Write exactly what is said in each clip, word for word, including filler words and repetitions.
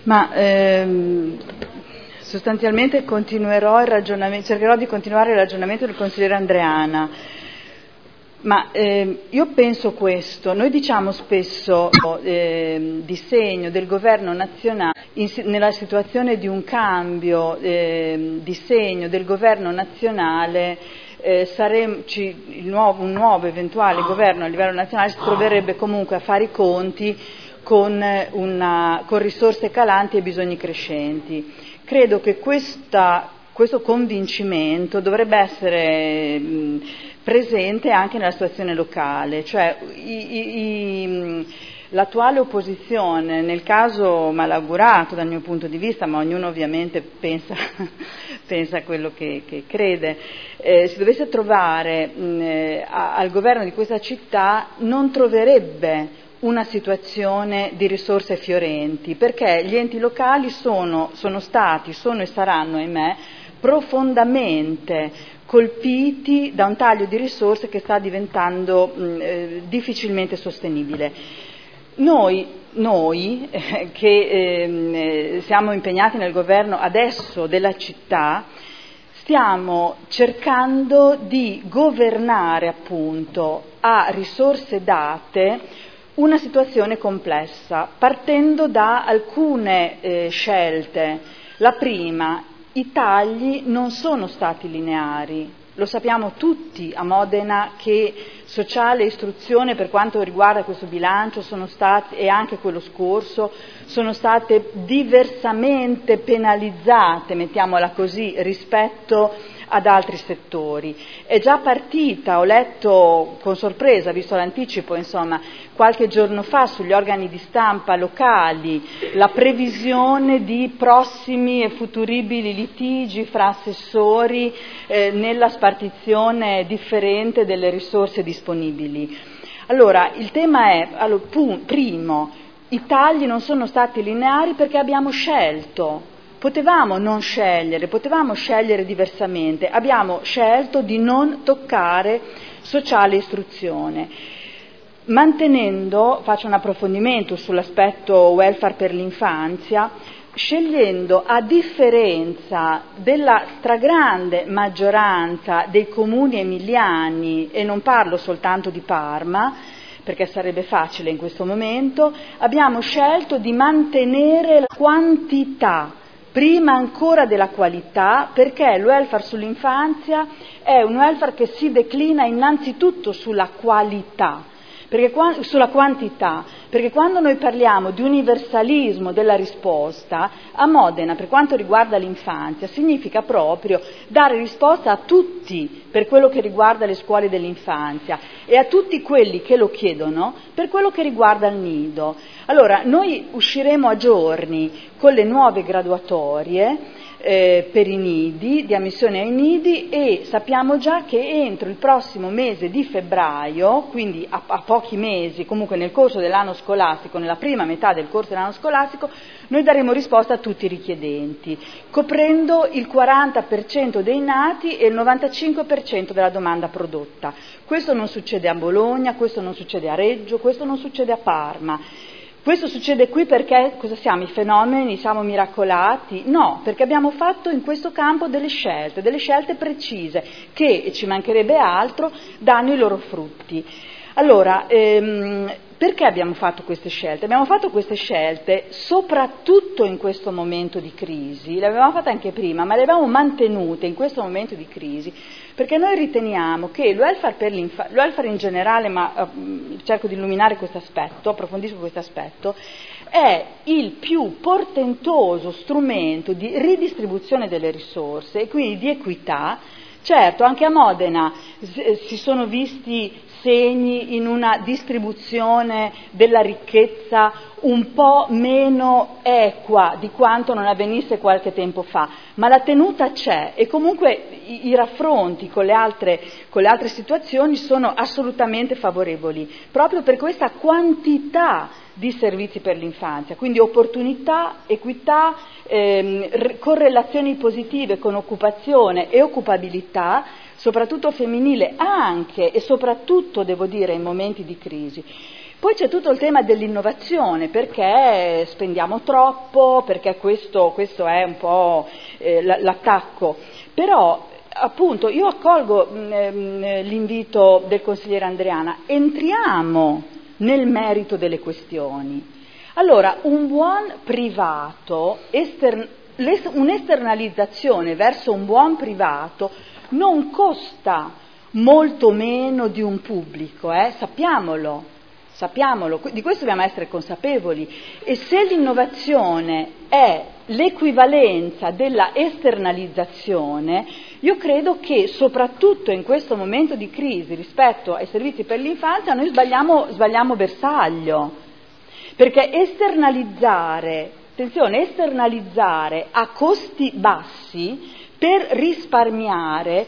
Ma ehm, sostanzialmente continuerò il ragionamento, cercherò di continuare il ragionamento del consigliere Andreana. Ma eh, io penso questo, noi diciamo spesso eh, di segno del governo nazionale, in, nella situazione di un cambio eh, di segno del governo nazionale, eh, saremo, ci, il nuovo, un nuovo eventuale governo a livello nazionale si troverebbe comunque a fare i conti con, una, con risorse calanti e bisogni crescenti. Credo che questa, questo convincimento dovrebbe essere mh, presente anche nella situazione locale, cioè i, i, i, l'attuale opposizione, nel caso malaugurato dal mio punto di vista, ma ognuno ovviamente pensa, pensa a quello che, che crede, eh, si dovesse trovare mh, a, al governo di questa città, non troverebbe una situazione di risorse fiorenti, perché gli enti locali sono, sono stati, sono e saranno, ahimè, profondamente colpiti da un taglio di risorse che sta diventando mh, eh, difficilmente sostenibile. Noi, noi eh, che eh, siamo impegnati nel governo adesso della città, stiamo cercando di governare appunto a risorse date una situazione complessa, partendo da alcune eh, scelte. La prima: i tagli non sono stati lineari, lo sappiamo tutti a Modena che sociale e istruzione, per quanto riguarda questo bilancio, sono stati, e anche quello scorso, sono state diversamente penalizzate, mettiamola così, rispetto ad altri settori. È già partita, ho letto con sorpresa, visto l'anticipo, insomma, qualche giorno fa sugli organi di stampa locali, la previsione di prossimi e futuribili litigi fra assessori eh, nella spartizione differente delle risorse disponibili. Allora, il tema è, allora, pu- primo, i tagli non sono stati lineari perché abbiamo scelto. Potevamo non scegliere, potevamo scegliere diversamente, abbiamo scelto di non toccare sociale istruzione, mantenendo, faccio un approfondimento sull'aspetto welfare per l'infanzia, scegliendo, a differenza della stragrande maggioranza dei comuni emiliani, e non parlo soltanto di Parma, perché sarebbe facile in questo momento, abbiamo scelto di mantenere la quantità prima ancora della qualità, perché il welfare sull'infanzia è un welfare che si declina innanzitutto sulla qualità, perché, sulla quantità, perché quando noi parliamo di universalismo della risposta, a Modena, per quanto riguarda l'infanzia, significa proprio dare risposta a tutti per quello che riguarda le scuole dell'infanzia e a tutti quelli che lo chiedono per quello che riguarda il nido. Allora, noi usciremo a giorni con le nuove graduatorie eh, per i nidi, di ammissione ai nidi, e sappiamo già che entro il prossimo mese di febbraio, quindi a, a pochi mesi, comunque nel corso dell'anno scolastico, nella prima metà del corso dell'anno scolastico, noi daremo risposta a tutti i richiedenti, coprendo il quaranta per cento dei nati e il novantacinque per cento della domanda prodotta. Questo non succede a Bologna, questo non succede a Reggio, questo non succede a Parma. Questo succede qui perché cosa siamo? I fenomeni? Siamo miracolati? No, perché abbiamo fatto in questo campo delle scelte, delle scelte precise che, e ci mancherebbe altro, danno i loro frutti. Allora, ehm, perché abbiamo fatto queste scelte? Abbiamo fatto queste scelte soprattutto in questo momento di crisi, le avevamo fatte anche prima, ma le abbiamo mantenute in questo momento di crisi, perché noi riteniamo che il welfare per l'infa- il welfare in generale, ma uh, cerco di illuminare questo aspetto, approfondisco questo aspetto, è il più portentoso strumento di ridistribuzione delle risorse e quindi di equità. Certo, anche a Modena si sono visti segni in una distribuzione della ricchezza un po' meno equa di quanto non avvenisse qualche tempo fa, ma la tenuta c'è e comunque i, i raffronti con le, altre, con le altre situazioni sono assolutamente favorevoli, proprio per questa quantità di servizi per l'infanzia, quindi opportunità, equità, ehm, correlazioni positive con occupazione e occupabilità, soprattutto femminile, anche e soprattutto, devo dire, in momenti di crisi. Poi c'è tutto il tema dell'innovazione, perché spendiamo troppo, perché questo, questo è un po' eh, l'attacco. Però, appunto, io accolgo mh, l'invito del consigliere Andreana, entriamo nel merito delle questioni. Allora, un buon privato, estern- un'esternalizzazione verso un buon privato non costa molto meno di un pubblico, eh? sappiamolo, sappiamolo, di questo dobbiamo essere consapevoli. E se l'innovazione è l'equivalenza della esternalizzazione, io credo che soprattutto in questo momento di crisi rispetto ai servizi per l'infanzia noi sbagliamo, sbagliamo bersaglio, perché esternalizzare, attenzione, esternalizzare a costi bassi per risparmiare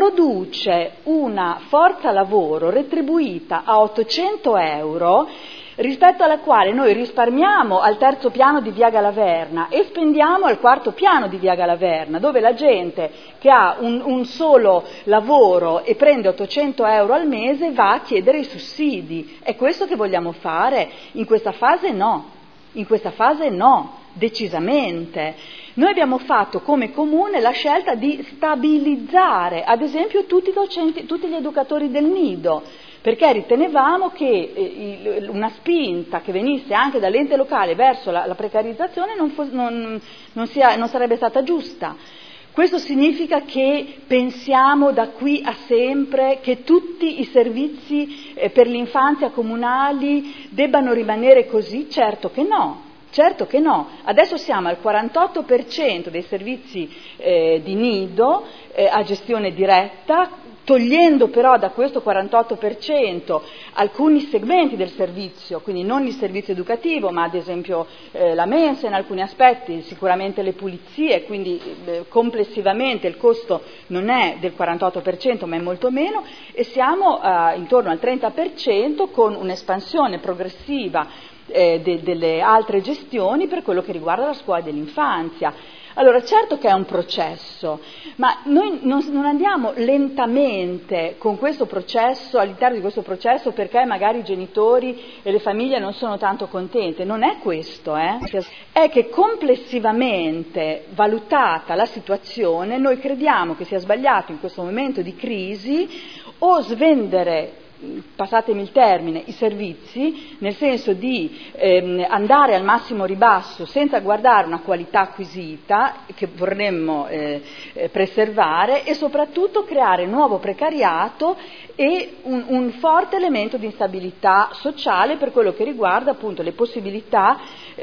produce una forza lavoro retribuita a ottocento euro, rispetto alla quale noi risparmiamo al terzo piano di Via Galaverna e spendiamo al quarto piano di Via Galaverna, dove la gente che ha un, un solo lavoro e prende ottocento euro al mese va a chiedere i sussidi. È questo che vogliamo fare? In questa fase no, in questa fase no, decisamente. Noi abbiamo fatto come comune la scelta di stabilizzare, ad esempio, tutti i docenti, tutti gli educatori del nido, perché ritenevamo che eh, una spinta che venisse anche dall'ente locale verso la, la precarizzazione non, fo- non, non, sia, non sarebbe stata giusta. Questo significa che pensiamo da qui a sempre che tutti i servizi eh, per l'infanzia comunali debbano rimanere così? Certo che no. Certo che no, adesso siamo al quarantotto per cento dei servizi eh, di nido eh, a gestione diretta, togliendo però da questo quarantotto per cento alcuni segmenti del servizio, quindi non il servizio educativo, ma ad esempio eh, la mensa in alcuni aspetti, sicuramente le pulizie, quindi eh, complessivamente il costo non è del quarantotto per cento ma è molto meno, e siamo eh, intorno al trenta per cento con un'espansione progressiva Eh, de, delle altre gestioni per quello che riguarda la scuola dell'infanzia. Allora, certo che è un processo, ma noi non, non andiamo lentamente con questo processo, all'interno di questo processo, perché magari i genitori e le famiglie non sono tanto contente. Non è questo, eh? È che complessivamente valutata la situazione, noi crediamo che sia sbagliato in questo momento di crisi o svendere, passatemi il termine, i servizi, nel senso di ehm, andare al massimo ribasso senza guardare una qualità acquisita che vorremmo eh, eh, preservare, e soprattutto creare nuovo precariato e un, un forte elemento di instabilità sociale per quello che riguarda appunto le possibilità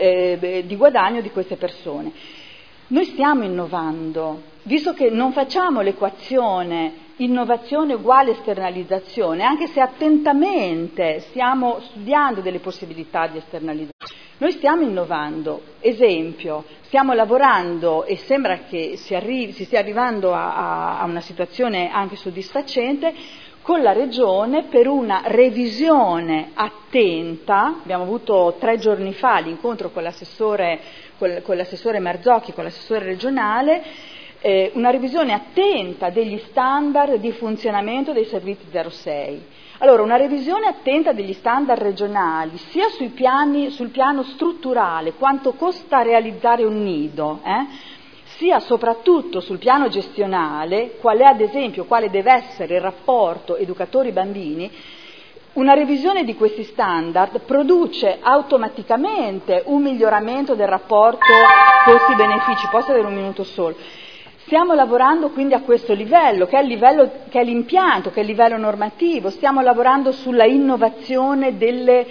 eh, di guadagno di queste persone. Noi stiamo innovando, visto che non facciamo l'equazione innovazione uguale esternalizzazione, anche se attentamente stiamo studiando delle possibilità di esternalizzazione. Noi stiamo innovando, esempio, stiamo lavorando e sembra che si, arrivi, si stia arrivando a, a, a una situazione anche soddisfacente con la Regione per una revisione attenta. Abbiamo avuto tre giorni fa l'incontro con l'assessore, con, con l'assessore Marzocchi, con l'assessore regionale, Eh, una revisione attenta degli standard di funzionamento dei servizi zero sei. Allora, una revisione attenta degli standard regionali, sia sui piani, sul piano strutturale, quanto costa realizzare un nido, eh? sia soprattutto sul piano gestionale, qual è ad esempio, quale deve essere il rapporto educatori-bambini. Una revisione di questi standard produce automaticamente un miglioramento del rapporto costi-benefici. Posso avere un minuto solo? Stiamo lavorando quindi a questo livello, che è il livello, che è l'impianto, che è il livello normativo. Stiamo lavorando sulla innovazione delle,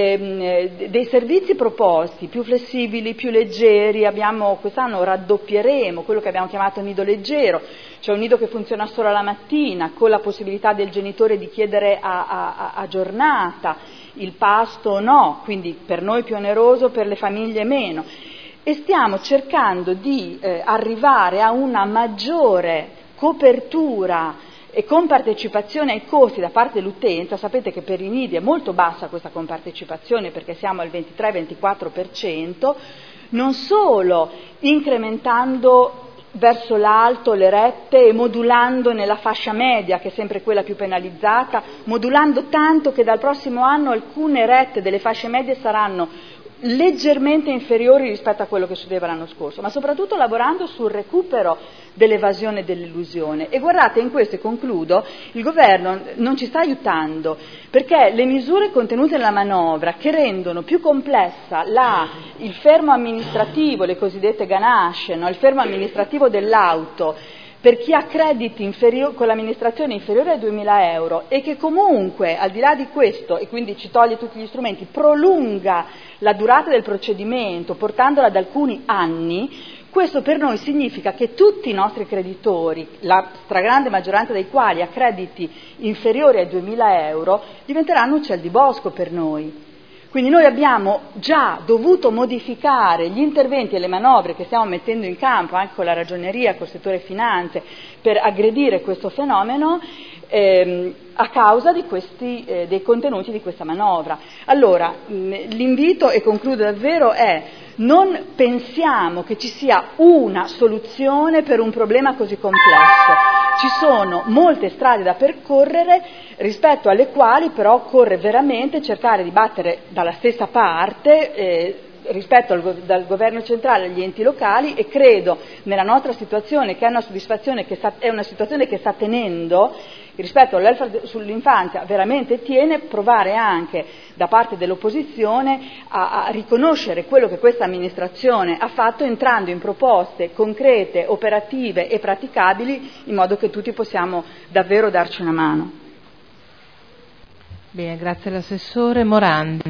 ehm, dei servizi proposti, più flessibili, più leggeri. Abbiamo, quest'anno raddoppieremo quello che abbiamo chiamato nido leggero, cioè un nido che funziona solo la mattina, con la possibilità del genitore di chiedere a, a, a giornata il pasto o no, quindi per noi più oneroso, per le famiglie meno. E stiamo cercando di eh, arrivare a una maggiore copertura e compartecipazione ai costi da parte dell'utenza. Sapete che per i nidi è molto bassa questa compartecipazione, perché siamo al ventitré ventiquattro per cento, non solo incrementando verso l'alto le rette e modulando nella fascia media, che è sempre quella più penalizzata, modulando tanto che dal prossimo anno alcune rette delle fasce medie saranno leggermente inferiori rispetto a quello che succedeva l'anno scorso, ma soprattutto lavorando sul recupero dell'evasione e dell'illusione. E guardate, in questo, e concludo, il governo non ci sta aiutando, perché le misure contenute nella manovra, che rendono più complessa la, il fermo amministrativo, le cosiddette ganasce, no? Il fermo amministrativo dell'auto, per chi ha crediti inferior- con l'amministrazione inferiore ai duemila euro e che comunque, al di là di questo, e quindi ci toglie tutti gli strumenti, prolunga la durata del procedimento portandola ad alcuni anni, questo per noi significa che tutti i nostri creditori, la stragrande maggioranza dei quali ha crediti inferiori ai duemila euro, diventeranno uccel di bosco per noi. Quindi noi abbiamo già dovuto modificare gli interventi e le manovre che stiamo mettendo in campo, anche con la ragioneria, col settore finanze, per aggredire questo fenomeno ehm, a causa di questi, eh, dei contenuti di questa manovra. Allora, mh, l'invito, e concludo davvero, è: non pensiamo che ci sia una soluzione per un problema così complesso. Ci sono molte strade da percorrere, rispetto alle quali però occorre veramente cercare di battere dalla stessa parte eh, rispetto al, dal governo centrale agli enti locali, e credo nella nostra situazione, che è una soddisfazione che sta, è una situazione che sta tenendo, rispetto al welfare sull'infanzia veramente tiene, provare anche da parte dell'opposizione a, a riconoscere quello che questa amministrazione ha fatto, entrando in proposte concrete, operative e praticabili, in modo che tutti possiamo davvero darci una mano. Bene, grazie all'assessore Morandi.